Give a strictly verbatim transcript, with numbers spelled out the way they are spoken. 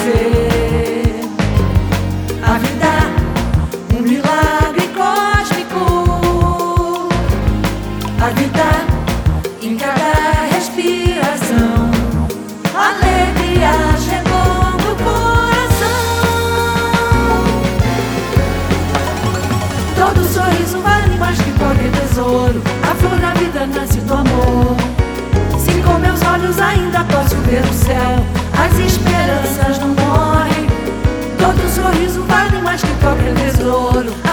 viver. A vida, um milagre cósmico. A vida em cada respiração. Alegria chegou no coração. Todo sorriso vale mais que qualquer tesouro. A flor da vida nasce do amor. Se com meus olhos ainda posso ver o céu, as esperanças não morrem. Todo sorriso vale mais que qualquer tesouro.